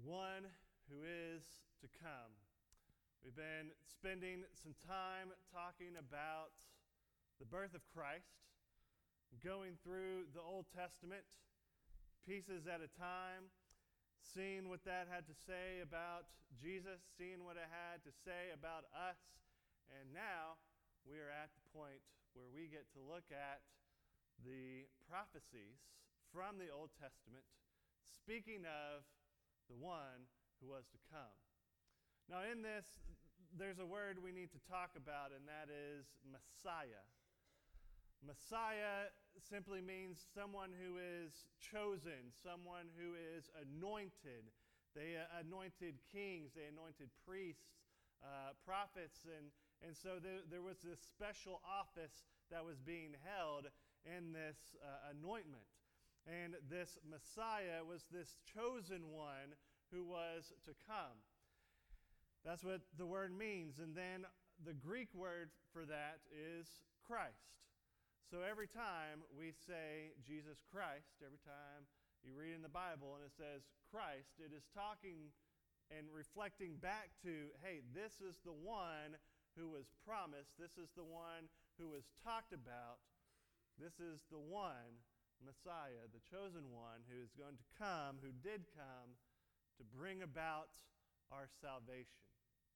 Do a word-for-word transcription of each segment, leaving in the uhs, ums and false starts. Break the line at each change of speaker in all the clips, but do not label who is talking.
one who is to come. We've been spending some time talking about the birth of Christ, going through the Old Testament, pieces at a time, seeing what that had to say about Jesus, seeing what it had to say about us, and now we are at the point where we get to look at the prophecies from the Old Testament, speaking of the one who was to come. Now in this, there's a word we need to talk about, and that is Messiah. Messiah simply means someone who is chosen, someone who is anointed. They uh, anointed kings, they anointed priests, uh, prophets, and, and so there, there was this special office that was being held in this uh, anointment. And this Messiah was this chosen one who was to come. That's what the word means. And then the Greek word for that is Christ. So every time we say Jesus Christ, every time you read in the Bible and it says Christ, it is talking and reflecting back to, hey, this is the one who was promised. This is the one who was talked about. This is the one, Messiah, the chosen one, who is going to come, who did come, to bring about our salvation.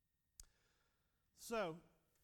So,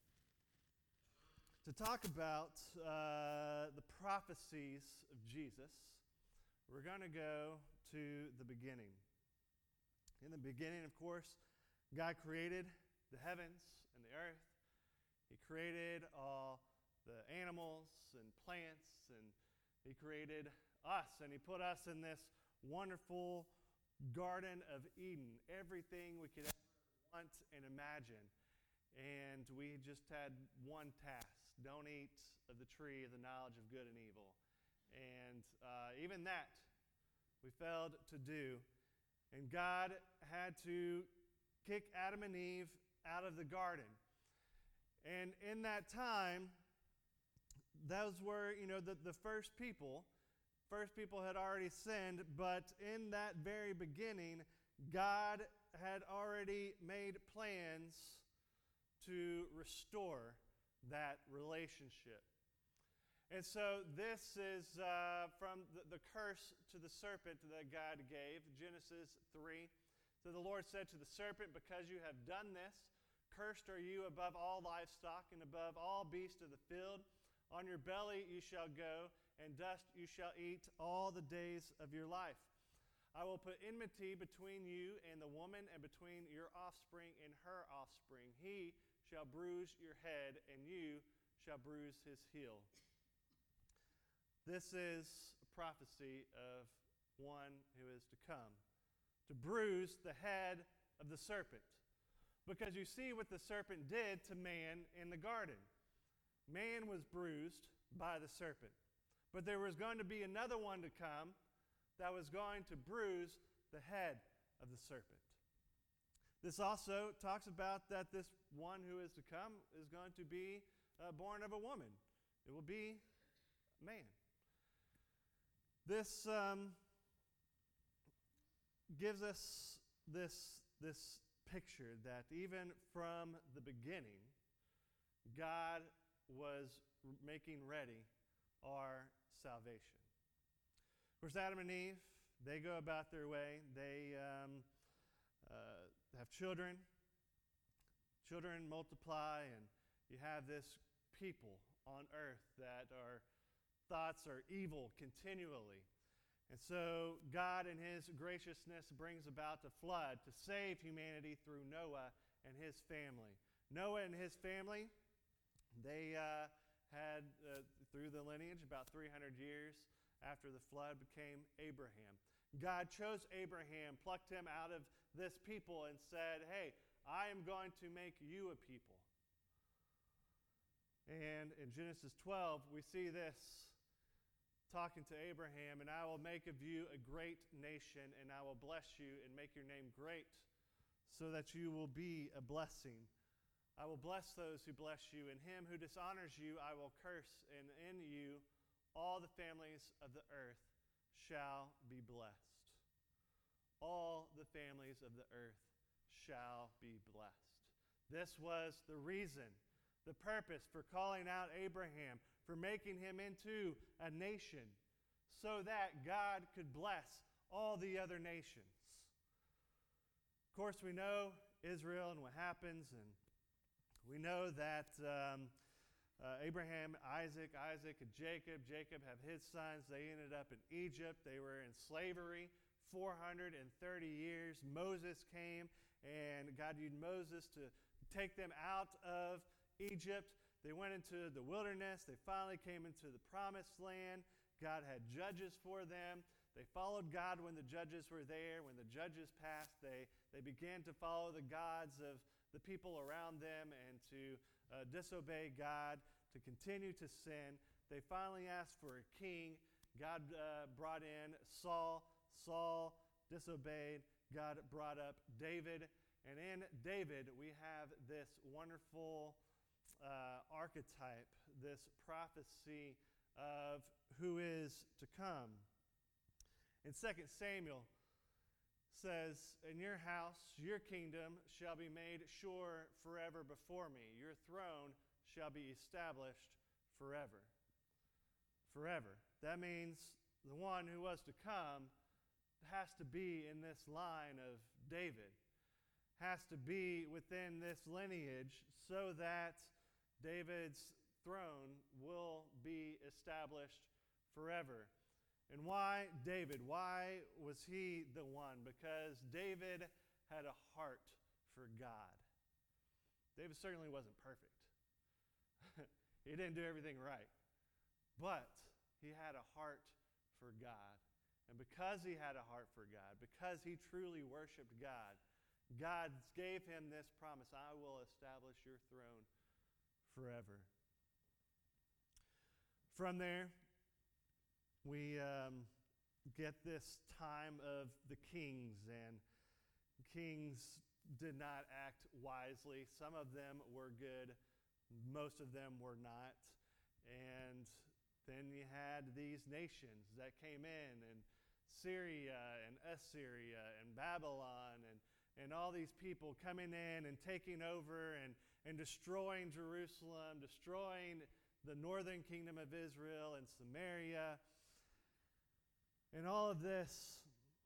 to talk about uh, the prophecies of Jesus, we're going to go to the beginning. In the beginning, of course, God created the heavens and the earth. He created all the animals and plants, and He created us, and He put us in this wonderful Garden of Eden, everything we could ever want and imagine. And we just had one task: don't eat of the tree of the knowledge of good and evil. And uh, even that we failed to do. And God had to kick Adam and Eve out of the garden. And in that time, those were, you know, the, the first people. First people had already sinned, but in that very beginning, God had already made plans to restore that relationship. And so this is uh, from the, the curse to the serpent that God gave, Genesis three. So the Lord said to the serpent, "Because you have done this, cursed are you above all livestock and above all beasts of the field. On your belly you shall go, and dust you shall eat all the days of your life. I will put enmity between you and the woman, and between your offspring and her offspring. He shall bruise your head, and you shall bruise his heel." This is a prophecy of one who is to come, to bruise the head of the serpent. Because you see what the serpent did to man in the garden. Man was bruised by the serpent. But there was going to be another one to come that was going to bruise the head of the serpent. This also talks about that this one who is to come is going to be uh, born of a woman. It will be a man. This um, gives us this, this picture that even from the beginning, God was making ready our salvation. Of course, Adam and Eve, they go about their way. They um, uh, have children. Children multiply, and you have this people on earth that are thoughts are evil continually. And so God in His graciousness brings about a flood to save humanity through Noah and his family. Noah and his family, they uh, had, uh, through the lineage, about three hundred years after the flood, became Abraham. God chose Abraham, plucked him out of this people, and said, "Hey, I am going to make you a people." And in Genesis twelve, we see this talking to Abraham, "And I will make of you a great nation, and I will bless you and make your name great, so that you will be a blessing. I will bless those who bless you, and him who dishonors you I will curse, and in you all the families of the earth shall be blessed." all the families of the earth shall be blessed. This was the reason, the purpose for calling out Abraham, for making him into a nation, so that God could bless all the other nations. Of course, we know Israel and what happens, and we know that um, uh, Abraham, Isaac, Isaac, and Jacob. Jacob have his sons. They ended up in Egypt. They were in slavery four hundred thirty years. Moses came, and God used Moses to take them out of Egypt. They went into the wilderness. They finally came into the promised land. God had judges for them. They followed God when the judges were there. When the judges passed, they, they began to follow the gods of the people around them and to uh, disobey God, to continue to sin. They finally asked for a king. God uh, brought in Saul. Saul disobeyed. God brought up David. And in David, we have this wonderful uh, archetype, this prophecy of who is to come. In Second Samuel says, "In your house, your kingdom shall be made sure forever before me. Your throne shall be established forever." Forever. That means the one who was to come has to be in this line of David, has to be within this lineage so that David's throne will be established forever. And why David? Why was he the one? Because David had a heart for God. David certainly wasn't perfect. He didn't do everything right. But he had a heart for God. And because he had a heart for God, because he truly worshiped God, God gave him this promise: I will establish your throne forever. From there, we um, get this time of the kings, and kings did not act wisely. Some of them were good, most of them were not. And then you had these nations that came in, and Syria and Assyria and Babylon, and, and all these people coming in and taking over and, and destroying Jerusalem, destroying the northern kingdom of Israel and Samaria, and all of this.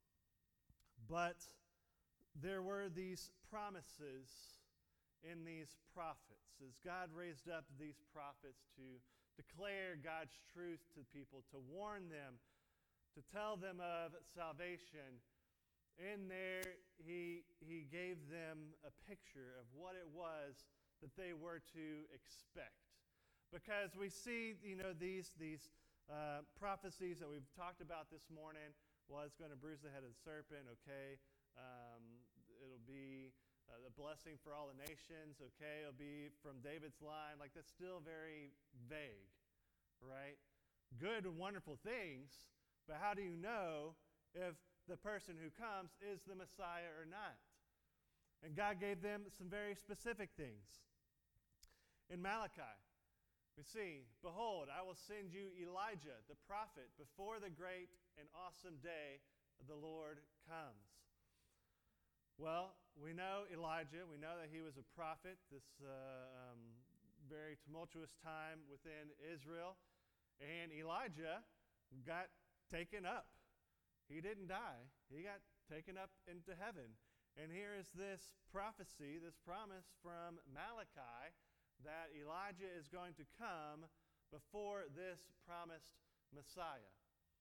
But there were these promises in these prophets, as God raised up these prophets to declare God's truth to people, to warn them, to tell them of salvation. In there, he, he gave them a picture of what it was that they were to expect. Because we see, you know, these, these uh, prophecies that we've talked about this morning. Well, it's going to bruise the head of the serpent, okay. Um, it'll be uh, the blessing for all the nations, okay. It'll be from David's line. Like, that's still very vague, right? Good and wonderful things, but how do you know if the person who comes is the Messiah or not? And God gave them some very specific things. In Malachi, we see, "Behold, I will send you Elijah, the prophet, before the great and awesome day of the Lord comes." Well, we know Elijah. We know that he was a prophet, this uh, um, very tumultuous time within Israel. And Elijah got taken up. He didn't die. He got taken up into heaven. And here is this prophecy, this promise from Malachi, that Elijah is going to come before this promised Messiah.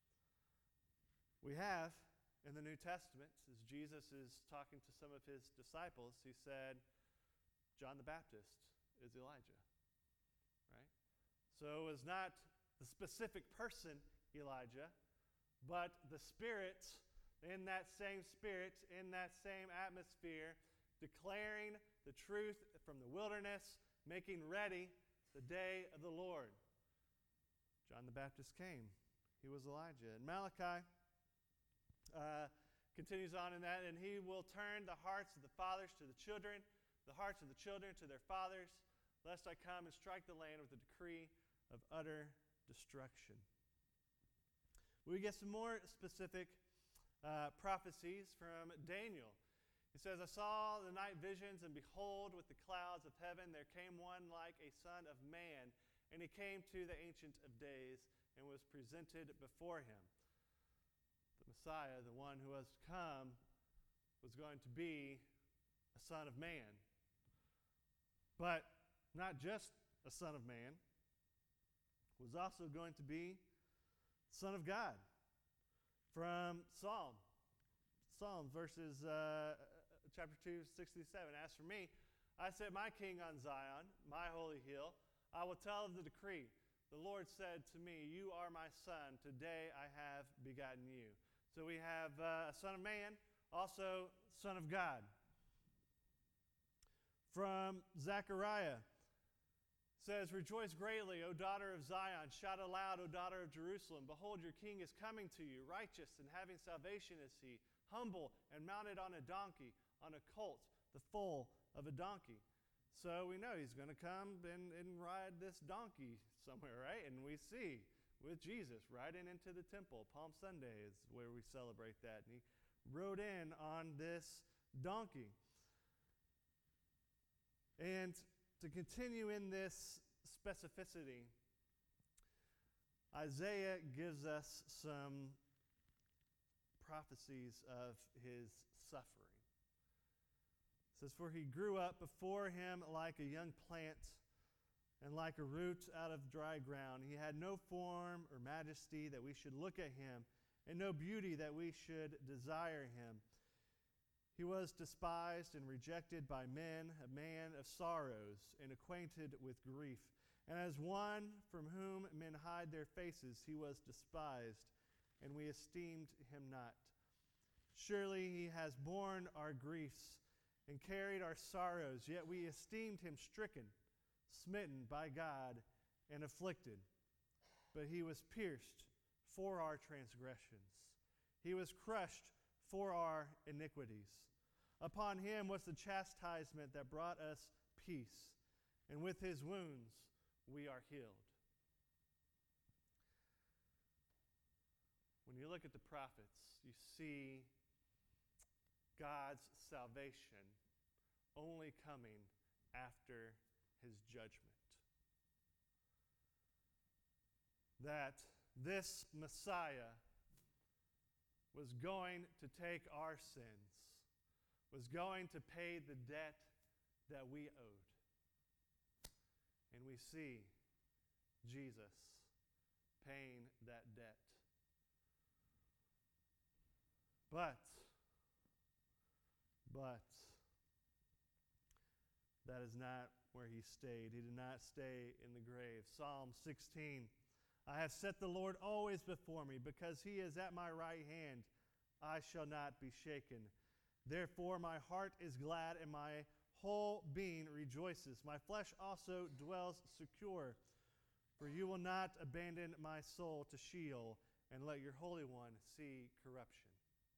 We have in the New Testament, as Jesus is talking to some of his disciples, he said, John the Baptist is Elijah, right? So it was not the specific person, Elijah, but the Spirit, in that same Spirit, in that same atmosphere, declaring the truth from the wilderness, making ready the day of the Lord. John the Baptist came. He was Elijah. And Malachi uh, continues on in that, "And he will turn the hearts of the fathers to the children, the hearts of the children to their fathers, lest I come and strike the land with a decree of utter destruction." We get some more specific uh, prophecies from Daniel. He says, I saw the night visions, and behold, with the clouds of heaven there came one like a son of man, and he came to the Ancient of Days and was presented before him. The Messiah, the one who was to come, was going to be a son of man. But not just a son of man, was also going to be Son of God. From Psalm, Psalm verses uh, chapter two, sixty-seven. As for me, I set my king on Zion, my holy hill. I will tell of the decree. The Lord said to me, you are my son. Today I have begotten you. So we have uh, a son of man, also son of God. From Zechariah, says, rejoice greatly, O daughter of Zion. Shout aloud, O daughter of Jerusalem. Behold, your king is coming to you. Righteous and having salvation is he. Humble and mounted on a donkey, on a colt, the foal of a donkey. So we know he's going to come and, and ride this donkey somewhere, right? And we see with Jesus riding into the temple. Palm Sunday is where we celebrate that. And he rode in on this donkey. And to continue in this specificity, Isaiah gives us some prophecies of his suffering. It says, for he grew up before him like a young plant and like a root out of dry ground. He had no form or majesty that we should look at him, and no beauty that we should desire him. He was despised and rejected by men, a man of sorrows and acquainted with grief. And as one from whom men hide their faces, he was despised, and we esteemed him not. Surely he has borne our griefs and carried our sorrows, yet we esteemed him stricken, smitten by God, and afflicted. But he was pierced for our transgressions. He was crushed for our iniquities. Upon him was the chastisement that brought us peace, and with his wounds we are healed. When you look at the prophets, you see God's salvation only coming after his judgment. That this Messiah was going to take our sins, was going to pay the debt that we owed. And we see Jesus paying that debt. But, but, that is not where he stayed. He did not stay in the grave. Psalm sixteen, I have set the Lord always before me, because he is at my right hand. I shall not be shaken. Therefore my heart is glad, and my whole being rejoices. My flesh also dwells secure, for you will not abandon my soul to Sheol, and let your Holy One see corruption.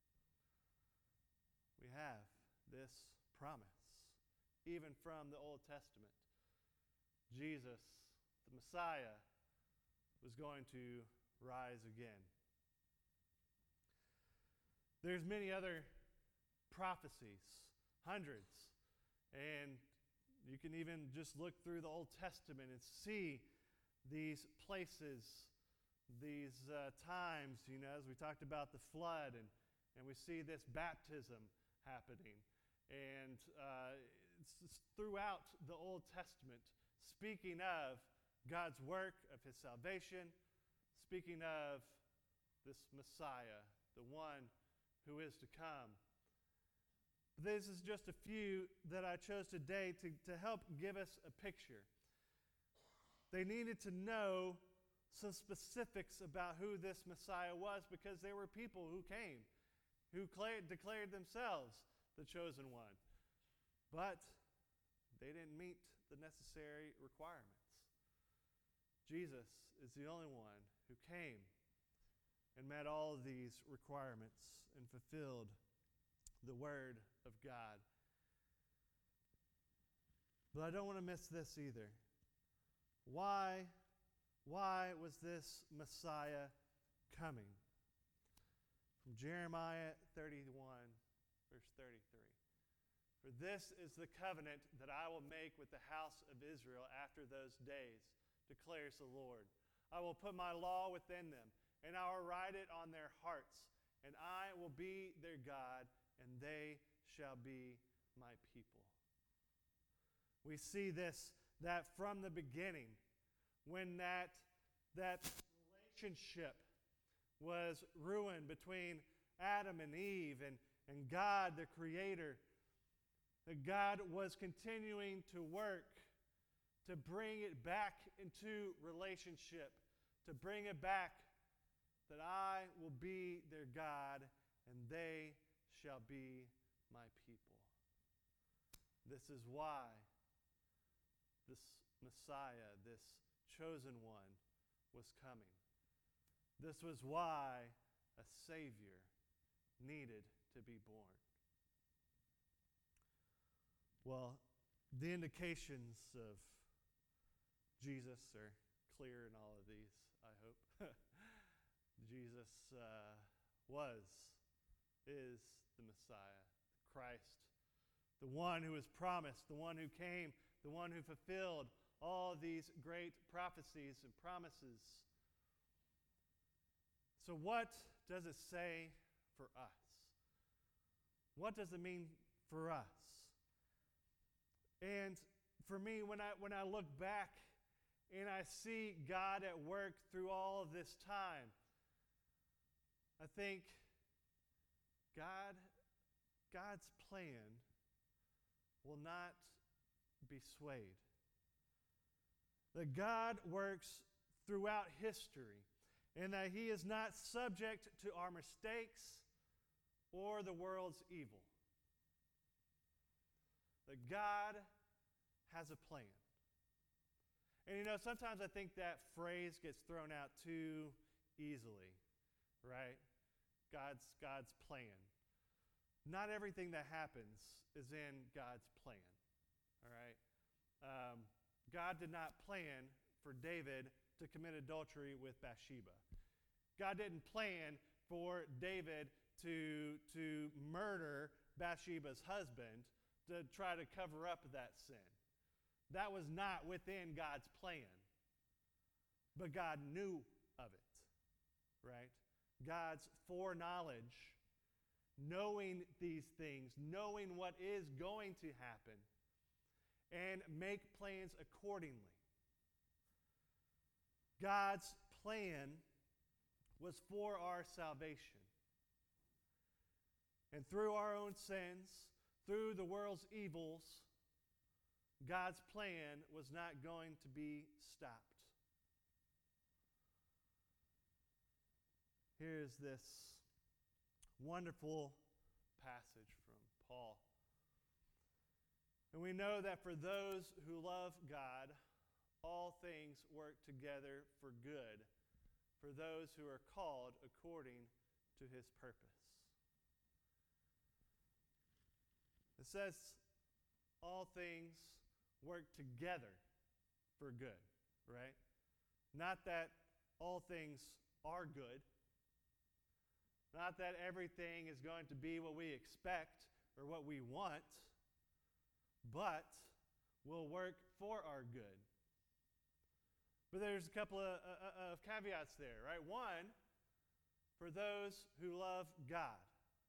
We have this promise, even from the Old Testament. Jesus, the Messiah, was going to rise again. There's many other prophecies, hundreds, and you can even just look through the Old Testament and see these places, these uh, times, you know, as we talked about the flood, and, and we see this baptism happening. And uh, it's, it's throughout the Old Testament, speaking of God's work, of his salvation, speaking of this Messiah, the one who is to come. This is just a few that I chose today to, to help give us a picture. They needed to know some specifics about who this Messiah was, because there were people who came, who declared, declared themselves the chosen one. But they didn't meet the necessary requirements. Jesus is the only one who came and met all of these requirements and fulfilled the Word of God. But I don't want to miss this either. Why, why was this Messiah coming? Jeremiah thirty-one, verse thirty-three. For this is the covenant that I will make with the house of Israel after those days, declares the Lord. I will put my law within them, and I will write it on their hearts, and I will be their God, and they shall be my people. We see this, that from the beginning, when that, that relationship was ruined between Adam and Eve and, and God, the Creator, that God was continuing to work to bring it back into relationship, to bring it back that I will be their God and they shall be my people. This is why this Messiah, this chosen one, was coming. This was why a Savior needed to be born. Well, the indications of Jesus are clear in all of these, I hope. Jesus uh, was, is the Messiah, Christ, the one who was promised, the one who came, the one who fulfilled all these great prophecies and promises. So what does it say for us? What does it mean for us? And for me, when I when I look back and I see God at work through all of this time, I think God, God's plan will not be swayed. That God works throughout history, and that He is not subject to our mistakes or the world's evil. That God has a plan. And you know, sometimes I think that phrase gets thrown out too easily, right? God's, God's plan. Not everything that happens is in God's plan, all right? Um, God did not plan for David to commit adultery with Bathsheba. God didn't plan for David to, to murder Bathsheba's husband to try to cover up that sin. That was not within God's plan. But God knew of it, right? God's foreknowledge, knowing these things, knowing what is going to happen, and make plans accordingly. God's plan was for our salvation. And through our own sins, through the world's evils, God's plan was not going to be stopped. Here's this wonderful passage from Paul. And we know that for those who love God, all things work together for good, for those who are called according to His purpose. It says all things work together for good, right? Not that all things are good. Not that everything is going to be what we expect or what we want, but will work for our good. But there's a couple of, uh, of caveats there, right? One, for those who love God.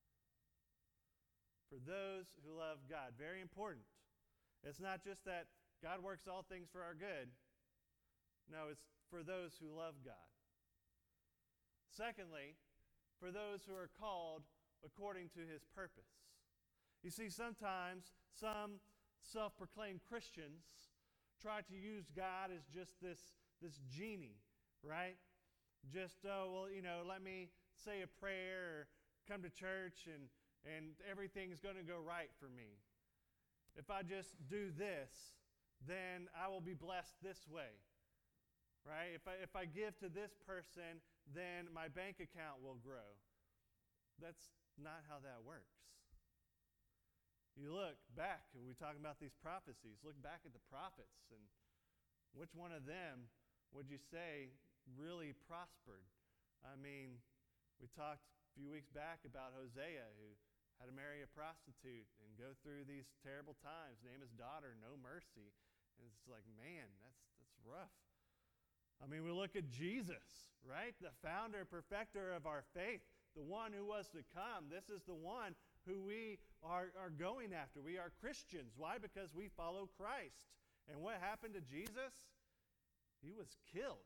For those who love God. Very important. It's not just that God works all things for our good. No, it's for those who love God. Secondly, for those who are called according to His purpose. You see, sometimes some self-proclaimed Christians try to use God as just this, this genie, right? Just, oh, well, you know, let me say a prayer or come to church and, and everything's going to go right for me. If I just do this, then I will be blessed this way, right? If I, if I give to this person, then my bank account will grow. That's not how that works. You look back, and we talk about these prophecies, look back at the prophets, and which one of them would you say really prospered? I mean, we talked a few weeks back about Hosea, who had to marry a prostitute and go through these terrible times, name his daughter No Mercy. And it's like, man, that's that's rough. I mean, we look at Jesus, right? The founder, perfecter of our faith, the one who was to come. This is the one who we are, are going after. We are Christians. Why? Because we follow Christ. And what happened to Jesus? He was killed.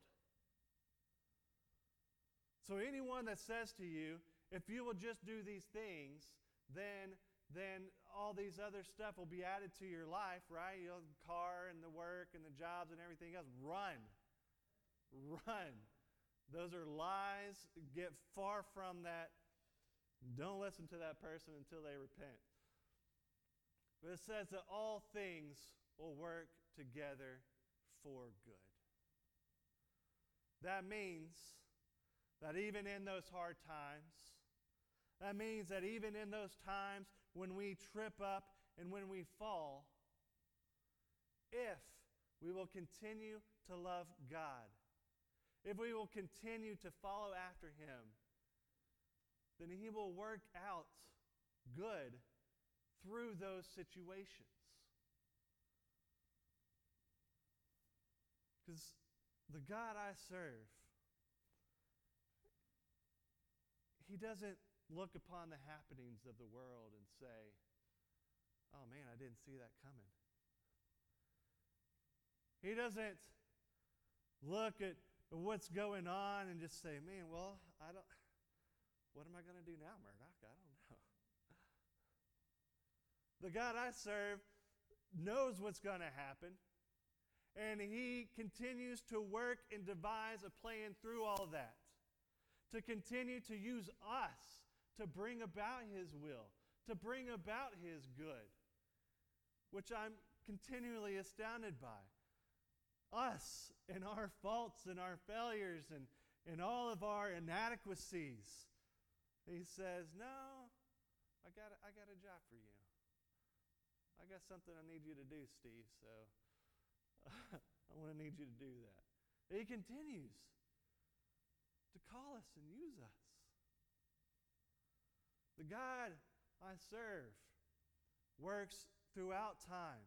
So anyone that says to you, if you will just do these things, then, then all these other stuff will be added to your life, right? You know, the car and the work and the jobs and everything else. Run. Run. Those are lies. Get far from that. Don't listen to that person until they repent. But it says that all things will work together for good. That means that even in those hard times, that means that even in those times when we trip up and when we fall, if we will continue to love God, if we will continue to follow after Him, then He will work out good through those situations. Because the God I serve, He doesn't look upon the happenings of the world and say, oh man, I didn't see that coming. He doesn't look at what's going on and just say, man, well, I don't, what am I going to do now, Murdoch? I don't know. The God I serve knows what's going to happen, and He continues to work and devise a plan through all that, to continue to use us to bring about His will, to bring about His good, which I'm continually astounded by. Us and our faults and our failures and, and all of our inadequacies. He says, no, I got, a, I got a job for you. I got something I need you to do, Steve, so I want to need you to do that. He continues to call us and use us. The God I serve works throughout time.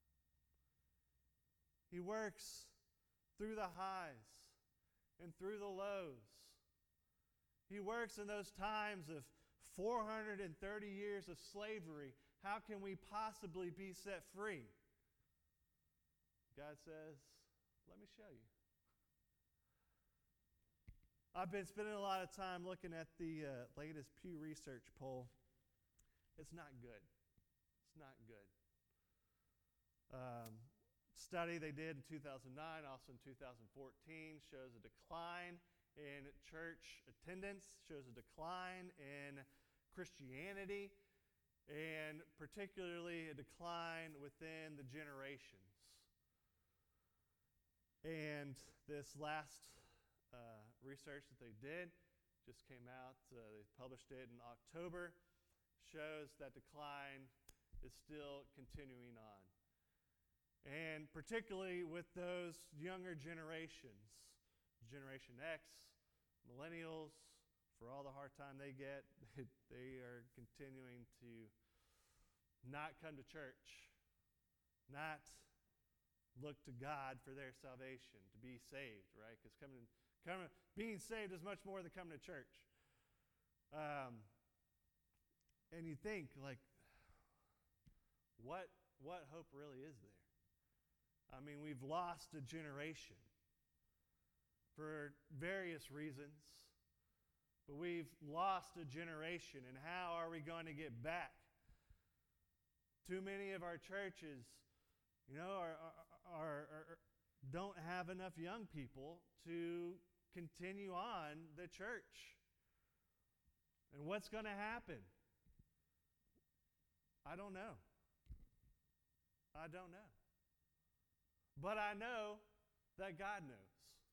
He works through the highs and through the lows. He works in those times of four hundred thirty years of slavery. How can we possibly be set free? God says, let me show you. I've been spending a lot of time looking at the uh, latest Pew Research poll. It's not good. It's not good. Um, study they did in two thousand nine, also in two thousand fourteen, shows a decline in church attendance, shows a decline in Christianity, and particularly a decline within the generations. And this last uh, research that they did just came out, uh, they published it in October, shows that decline is still continuing on. And particularly with those younger generations, Generation X, millennials, for all the hard time they get, they are continuing to not come to church, not look to God for their salvation, to be saved, right? Because coming, coming, being saved is much more than coming to church. Um, and you think, like, what what hope really is there? I mean, we've lost a generation for various reasons, but we've lost a generation, and how are we going to get back? Too many of our churches, you know, are, are, are, are, don't have enough young people to continue on the church. And what's going to happen? I don't know. I don't know. But I know that God knows.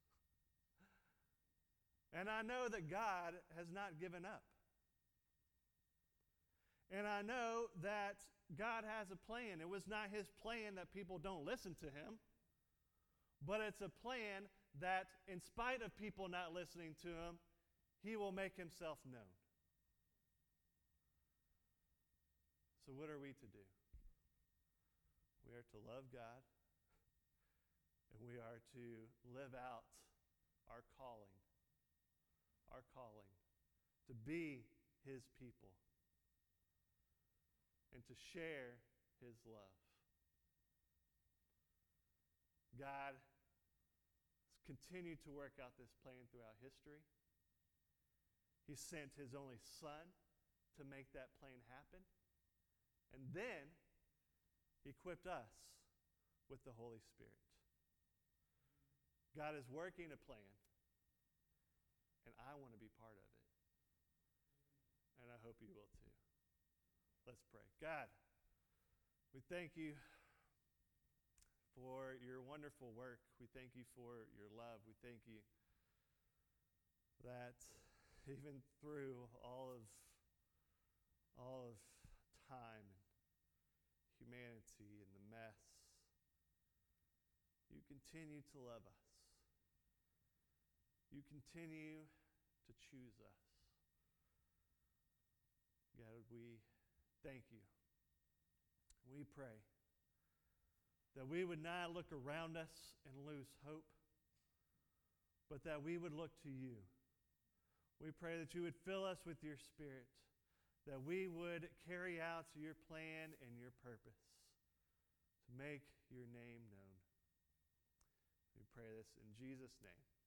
And I know that God has not given up. And I know that God has a plan. It was not His plan that people don't listen to Him, but it's a plan that in spite of people not listening to Him, He will make Himself known. So what are we to do? We are to love God, and we are to live out our calling, our calling to be his people and to share his love. God has continued to work out this plan throughout history. He sent his only Son to make that plan happen. And then equipped us with the Holy Spirit. God is working a plan, and I want to be part of it. And I hope you will too. Let's pray. God, we thank you for your wonderful work. We thank you for your love. We thank you that even through all of all of time and humanity and the mess, you continue to love us. You continue to choose us. God, we thank you. We pray that we would not look around us and lose hope, but that we would look to you. We pray that you would fill us with your Spirit, that we would carry out your plan and your purpose to make your name known. We pray this in Jesus' name.